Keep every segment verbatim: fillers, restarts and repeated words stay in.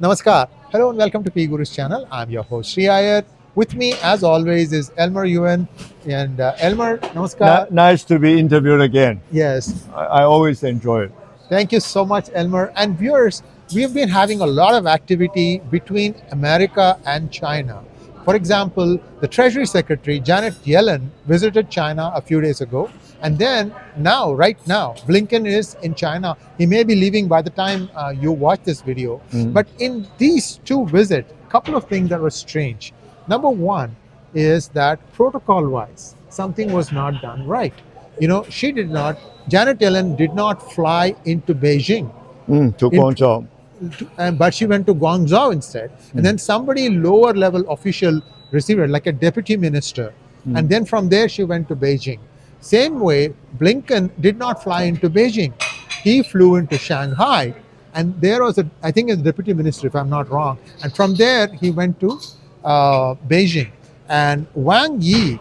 Namaskar. Hello and welcome to P Guru's channel. I'm your host Sri Iyer. With me, as always, is Elmer Yuan. And uh, Elmer, Namaskar. N nice to be interviewed again. Yes. I, I always enjoy it. Thank you so much, Elmer. And viewers, we've been having a lot of activity between America and China. For example, the Treasury Secretary, Janet Yellen, visited China a few days ago. And then now, right now, Blinken is in China. He may be leaving by the time uh, you watch this video. Mm. But in these two visits, a couple of things that were strange. Number one is that protocol-wise, something was not done right. You know, she did not, Janet Yellen did not fly into Beijing. Mm, to Guangzhou. To, and, but she went to Guangzhou instead. Mm. And then somebody lower level official received her, like a deputy minister. Mm. And then from there, she went to Beijing. Same way, Blinken did not fly into Beijing. He flew into Shanghai. And there was a, I think, a deputy minister, if I'm not wrong. And from there, he went to uh, Beijing. And Wang Yi,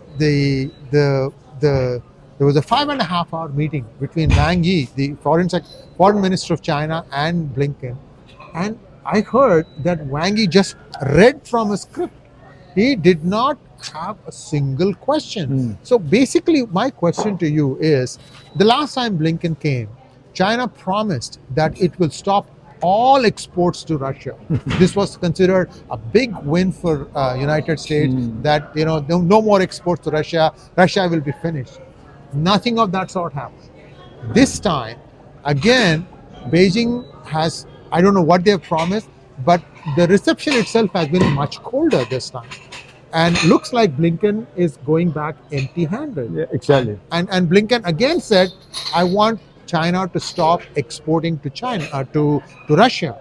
the, the, the, there was a five and a half hour meeting between Wang Yi, the foreign, sec foreign minister of China, and Blinken. And I heard that Wang Yi just read from a script. He did not have a single question. Mm. So basically, my question to you is, the last time Blinken came, China promised that it will stop all exports to Russia. This was considered a big win for uh, United States, mm. that, you know, no, no more exports to Russia, Russia will be finished. Nothing of that sort happened. This time, again, Beijing has, I don't know what they have promised, but the reception itself has been much colder this time. And looks like Blinken is going back empty-handed. Yeah, exactly. And, and Blinken again said, I want China to stop exporting to China, uh, to, to Russia.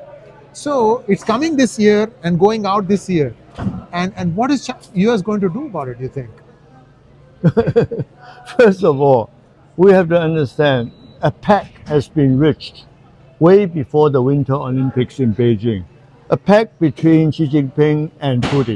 So it's coming this year and going out this year. And, and what is U S going to do about it, do you think? First of all, we have to understand a pact has been reached way before the Winter Olympics in Beijing. A pact between Xi Jinping and Putin.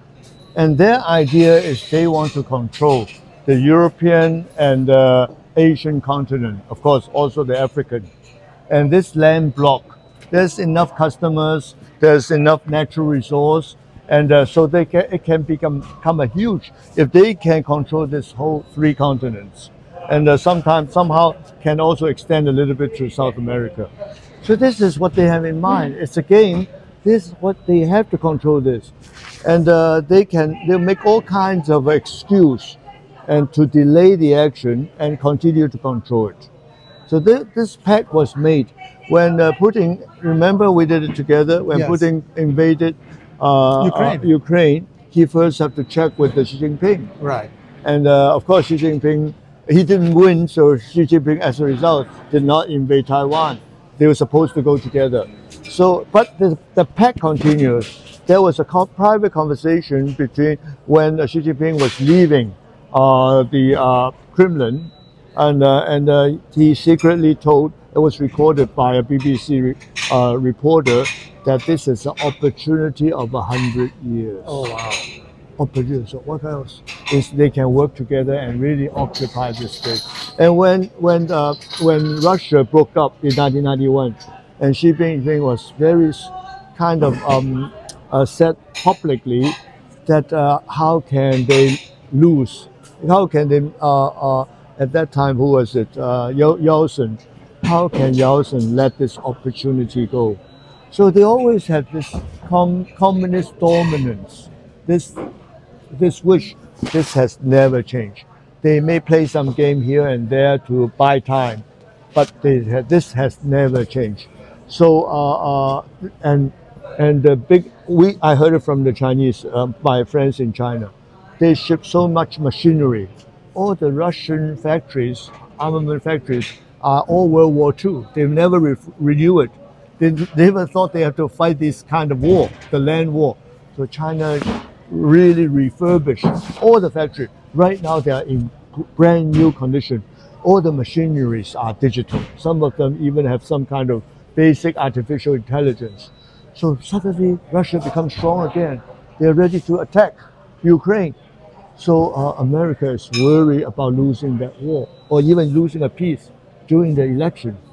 And their idea is they want to control the European and uh, Asian continent, of course, also the African. And this land block, there's enough customers, there's enough natural resource, and uh, so they can, it can become, become a huge, if they can control this whole three continents. And uh, sometimes, somehow can also extend a little bit to South America. So this is what they have in mind. It's a game. This is what they have to control this. And uh, they can, they'll make all kinds of excuse and to delay the action and continue to control it. So th this pact was made when uh, Putin, remember we did it together, when yes. Putin invaded uh, Ukraine. Uh, Ukraine, he first had to check with the Xi Jinping. Right. And uh, of course, Xi Jinping, he didn't win, so Xi Jinping, as a result, did not invade Taiwan. They were supposed to go together. So, but the, the pact continues. There was a co private conversation between when uh, Xi Jinping was leaving uh, the uh, Kremlin, and uh, and uh, he secretly told, it was recorded by a B B C re uh, reporter, that this is an opportunity of a hundred years. Oh wow! Opportunity. So what else is they can work together and really occupy this space. And when when uh, when Russia broke up in nineteen ninety-one, and Xi Jinping was very kind of um, uh, said publicly that uh, how can they lose? How can they? Uh, uh, at that time, who was it? Uh, Yeltsin. How can Yeltsin let this opportunity go? So they always had this com communist dominance. This this wish. This has never changed. They may play some game here and there to buy time, but they have, this has never changed. So uh, uh, and and the big we I heard it from the Chinese, uh, my friends in China. They ship so much machinery. All the Russian factories, armament factories, are all World War Two. They've never re renew it. They, they never thought they have to fight this kind of war, the land war. So China really refurbished all the factories. Right now they are in brand new condition. All the machineries are digital. Some of them even have some kind of basic artificial intelligence. So suddenly Russia becomes strong again. They're ready to attack Ukraine. So uh, America is worried about losing that war, or even losing a peace during the election.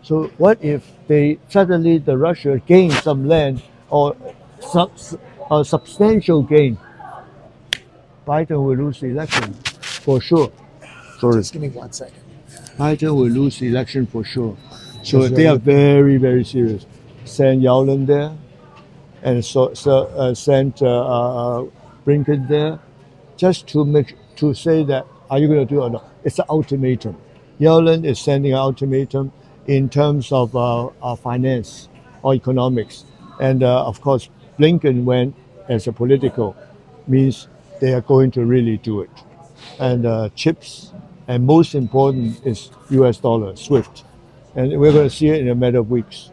So what if they suddenly the Russia gain some land or sub, a substantial gain? Biden will lose the election for sure. Sorry. Just give me one second. Biden will lose the election for sure. So Yes, they you're are very, very serious. Send Yellen there, and so, so uh, send uh, uh, Blinken there, just to make to say that are you going to do it or not? It's an ultimatum. Yellen is sending an ultimatum in terms of uh, uh, finance or economics, and uh, of course Blinken went as a political, means they are going to really do it, and uh, chips, and most important is U S dollar, SWIFT. And we're going to see it in a matter of weeks.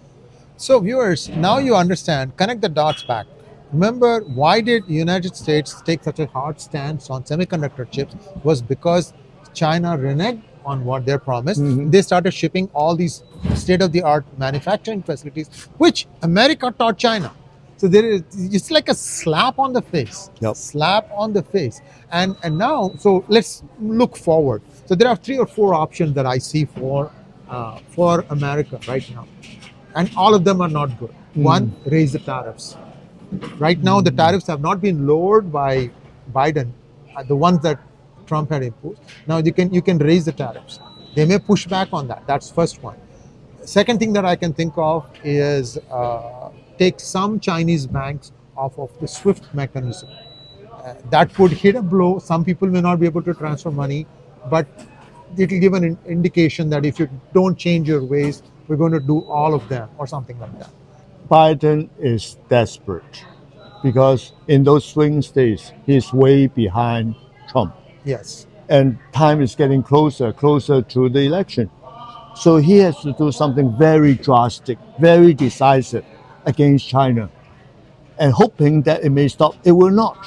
So viewers, now you understand, connect the dots back. Remember, why did the United States take such a hard stance on semiconductor chips? Was because China reneged on what they promised. Mhm. They started shipping all these state-of-the-art manufacturing facilities, which America taught China. So there is, it's like a slap on the face. Yep. Slap on the face. And and now, so let's look forward. So there are three or four options that I see for uh, for America right now, and all of them are not good. One, raise the tariffs. Right now, the tariffs have not been lowered by Biden, uh, the ones that Trump had imposed. Now you can you can raise the tariffs. They may push back on that. That's first one. Second thing that I can think of is uh, take some Chinese banks off of the SWIFT mechanism. Uh, that would hit a blow. Some people may not be able to transfer money, but it will give an in- indication that if you don't change your ways, we're going to do all of them or something like that. Biden is desperate because in those swing states, he's way behind Trump. Yes. And time is getting closer, closer to the election. So he has to do something very drastic, very decisive against China, and hoping that it may stop. It will not.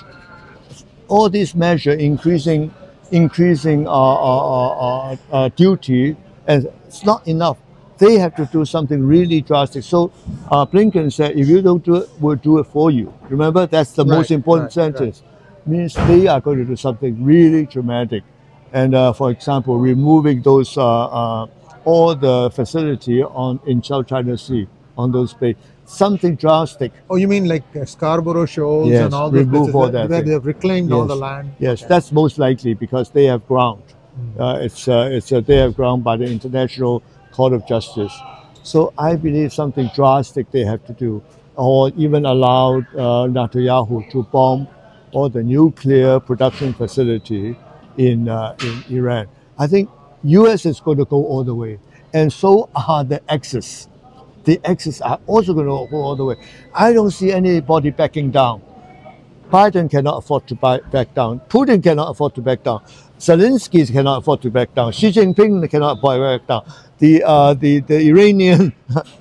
All these measures, increasing, increasing uh, uh, uh, uh, duty, and it's not enough. They have to do something really drastic. So uh, Blinken said, if you don't do it, we'll do it for you. Remember, that's the Right, most important right, sentence. Means they are going to do something really dramatic. And uh, for example, removing those, uh, uh, all the facility on in South China Sea, on those bay, something drastic. Oh, you mean like uh, Scarborough Shoals Yes, and all those remove places all where, that where thing. they have reclaimed all Yes. the land? Yes, Okay. that's most likely because they have ground. Uh, it's uh, it's uh, they have ground by the International Court of Justice. So I believe something drastic they have to do, or even allow uh, Netanyahu to bomb all the nuclear production facility in uh, in Iran. I think U S is going to go all the way, and so are the Axis. The Axis are also going to go all the way. I don't see anybody backing down. Biden cannot afford to buy, back down. Putin cannot afford to back down. Zelensky cannot afford to back down. Xi Jinping cannot back down. The uh, the the Iranian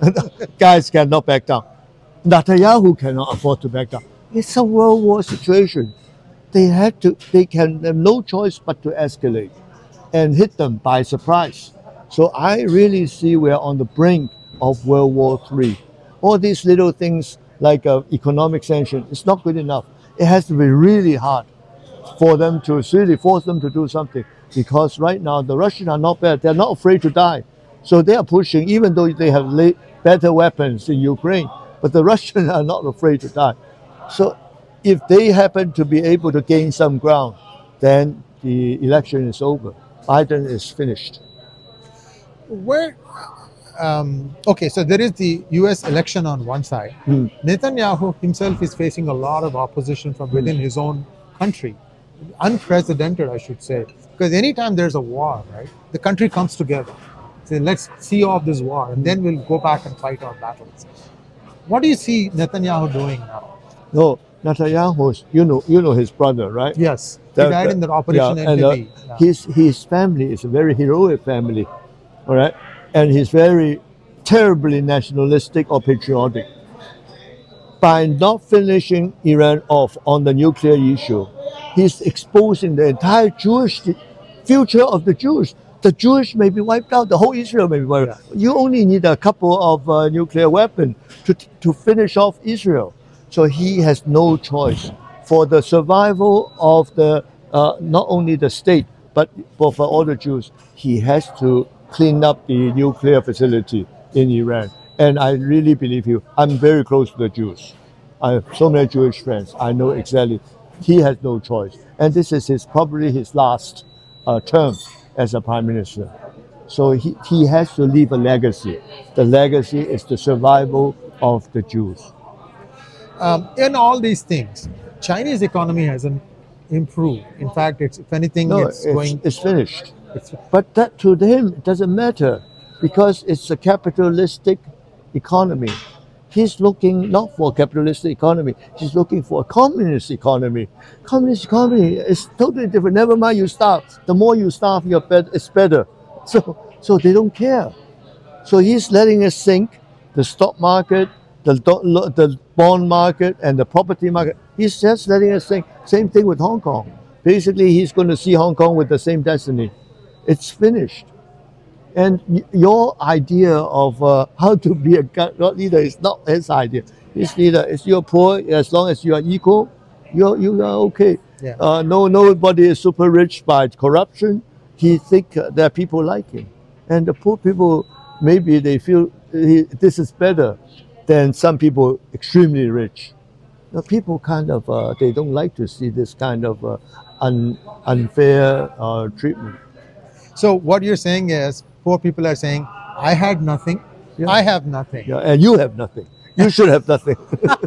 guys cannot back down. Netanyahu cannot afford to back down. It's a world war situation. They had to. They can have no choice but to escalate and hit them by surprise. So I really see we're on the brink of World War Three. All these little things like uh, economic sanction, it's not good enough. It has to be really hard for them to really force them to do something, because right now the Russians are not bad. They're not afraid to die. So they are pushing, even though they have la- better weapons in Ukraine, but the Russians are not afraid to die. So if they happen to be able to gain some ground, then the election is over. Biden is finished. Where, um, okay, so there is the U S election on one side. Hmm. Netanyahu himself is facing a lot of opposition from within his own country. Unprecedented, I should say. Because anytime there's a war, right, the country comes together. Say, let's see off this war, and then we'll go back and fight our battles. What do you see Netanyahu doing now? No, Netanyahu, you know, you know his brother, right? Yes, he The- died the- in the Operation yeah, and, uh, Entebbe. Yeah. His his family is a very heroic family, all right, and he's very terribly nationalistic or patriotic. By not finishing Iran off on the nuclear issue, he's exposing the entire Jewish future of the Jews. The Jewish may be wiped out. The whole Israel may be wiped out. You only need a couple of uh, nuclear weapons to to finish off Israel. So he has no choice for the survival of the uh, not only the state but for, for all the Jews. He has to cleaned up the nuclear facility in Iran. And I really believe you. I'm very close to the Jews. I have so many Jewish friends. I know exactly. He has no choice. And this is his probably his last uh, term as a prime minister. So he, he has to leave a legacy. The legacy is the survival of the Jews. Um, in all these things, Chinese economy hasn't improved. In fact, it's if anything, No, it's, it's, going. it's finished. It's, But that to him it doesn't matter because it's a capitalistic economy. He's looking not for a capitalistic economy, he's looking for a communist economy. Communist economy is totally different. Never mind you starve. The more you starve, you're bet- it's better. So, so they don't care. So he's letting it sink, the stock market, the, do- the bond market, and the property market. He's just letting it sink. Same thing with Hong Kong. Basically, he's going to see Hong Kong with the same destiny. It's finished. And y- your idea of uh, how to be a God leader is not his idea. His leader is you're poor, as long as you are equal, you're, you are okay. Yeah. Uh, no, nobody is super rich by corruption. He think uh, there are people like him. And the poor people, maybe they feel he, this is better than some people extremely rich. The people kind of, uh, they don't like to see this kind of uh, un, unfair uh, treatment. so what you're saying is, poor people are saying, "I had nothing, Yeah. I have nothing." Yeah, and you have nothing. You should have nothing.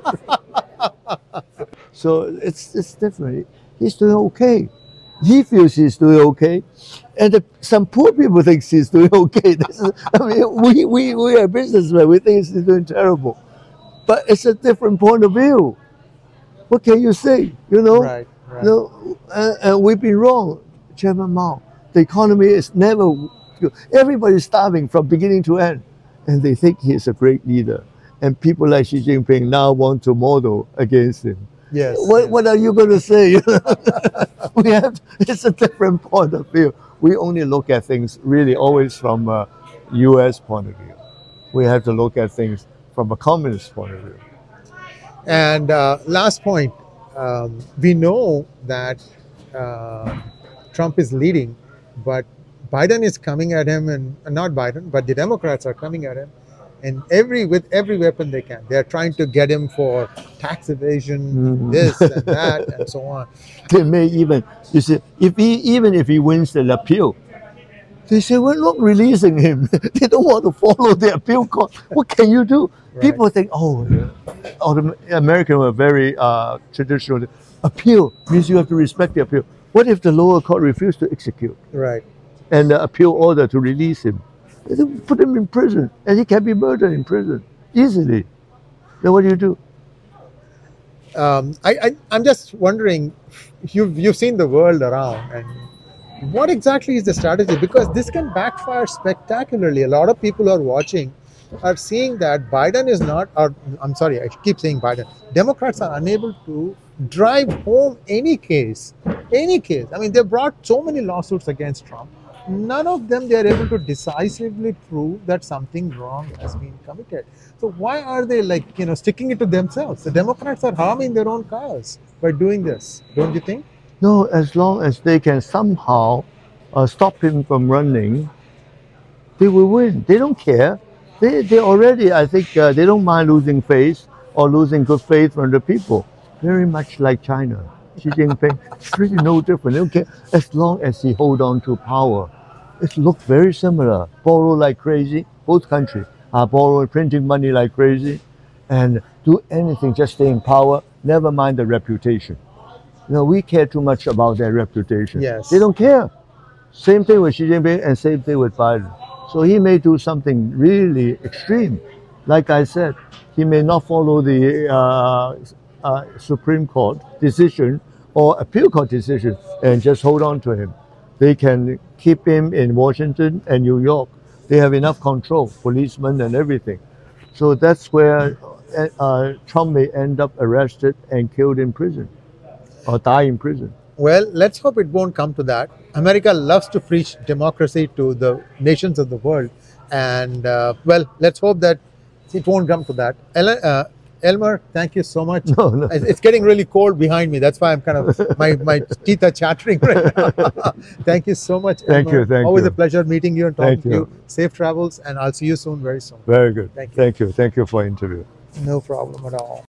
So it's it's different. He's doing okay. He feels he's doing okay, and the, some poor people think he's doing okay. This is, I mean, we, we, we are businessmen. We think he's doing terrible, but it's a different point of view. What can you say? You know, Right, right. no, uh, and we've been wrong, Chairman Mao. The economy is never. Everybody's starving from beginning to end, and they think he's a great leader. And people like Xi Jinping now want to model against him. Yes. What, yes. what are you going to say? we have it's a different point of view. We only look at things really always from a U S point of view. We have to look at things from a communist point of view. And uh, last point, um, we know that uh, Trump is leading, but Biden is coming at him, and uh, not Biden, but the Democrats are coming at him, and every with every weapon they can. They are trying to get him for tax evasion, Mhm. this and that, and so on. They may even you see if he even if he wins the appeal, they say we're not releasing him. They don't want to follow the appeal court. What can you do? Right. People think, oh, oh, the Americans were very uh, traditional. Appeal means you have to respect the appeal. What if the lower court refused to execute Right. and the appeal order to release him? They put him in prison, and he can be murdered in prison easily. Then what do you do? Um, I, I I'm just wondering, you've you've seen the world around, and what exactly is the strategy? Because this can backfire spectacularly. A lot of people who are watching are seeing that Biden is not, or I'm sorry, I keep saying Biden. Democrats are unable to drive home any case, any case. I mean, they brought so many lawsuits against Trump. None of them they are able to decisively prove that something wrong has been committed. So why are they like, you know, sticking it to themselves? The Democrats are harming their own cause by doing this, don't you think? No, as long as they can somehow uh, stop him from running, they will win. They don't care. They they already, I think, uh, they don't mind losing face or losing good faith from the people. Very much like China. Xi Jinping, it's really no different. They don't care as long as he hold on to power. It looks very similar. Borrow like crazy. Both countries are borrowing, printing money like crazy, and do anything just stay in power. Never mind the reputation. You know, we care too much about their reputation. Yes. They don't care. Same thing with Xi Jinping and same thing with Biden. So he may do something really extreme. Like I said, he may not follow the uh, uh, Supreme Court decision or appeal court decision and just hold on to him. They can keep him in Washington and New York. They have enough control, policemen and everything. So that's where uh, Trump may end up arrested and killed in prison or die in prison. Well, let's hope it won't come to that. America loves to preach democracy to the nations of the world. And, uh, well, let's hope that it won't come to that. Ellen, uh, Elmer, thank you so much. No, no. It's it's getting really cold behind me. That's why I'm kind of, my, my teeth are chattering right now. Thank you so much, Thank Elmer. you, thank Always you. a pleasure meeting you and talking Thank to you. you. Safe travels, and I'll see you soon, very soon. Very good. Thank you. Thank you. Thank you for interview. No problem at all.